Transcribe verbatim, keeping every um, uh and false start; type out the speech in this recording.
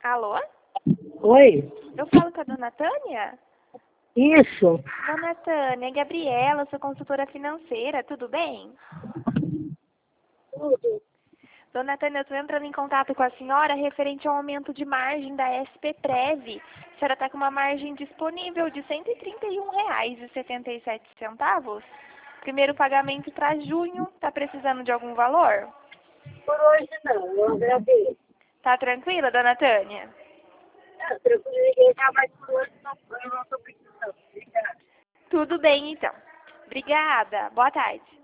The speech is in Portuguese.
Alô? Oi? Eu falo com a dona Tânia? Isso. Dona Tânia, é Gabriela, sou consultora financeira, tudo bem? Tudo. Dona Tânia, eu estou entrando em contato com a senhora referente ao aumento de margem da S P Prev. A senhora está com uma margem disponível de cento e trinta e um reais e setenta e sete centavos. Primeiro pagamento para junho. Está precisando de algum valor? Por hoje não, eu agradeço. Tá tranquila, dona Tânia? Ah, tranquilo, ninguém tá, mas por hoje não, eu não estou precisando. Obrigada. Tudo bem, então. Obrigada. Boa tarde.